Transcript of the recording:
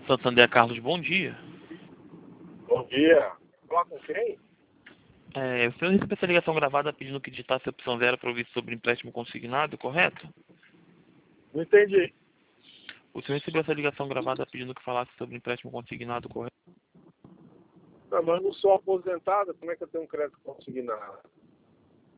Santander Carlos, bom dia. Bom dia. Falar com quem? O senhor recebeu essa ligação gravada pedindo que digitasse a opção 0 para ouvir sobre empréstimo consignado, correto? Não entendi. O senhor recebeu essa ligação gravada pedindo que falasse sobre empréstimo consignado, correto? Não, mas eu não sou aposentado, como é que eu tenho um crédito consignado?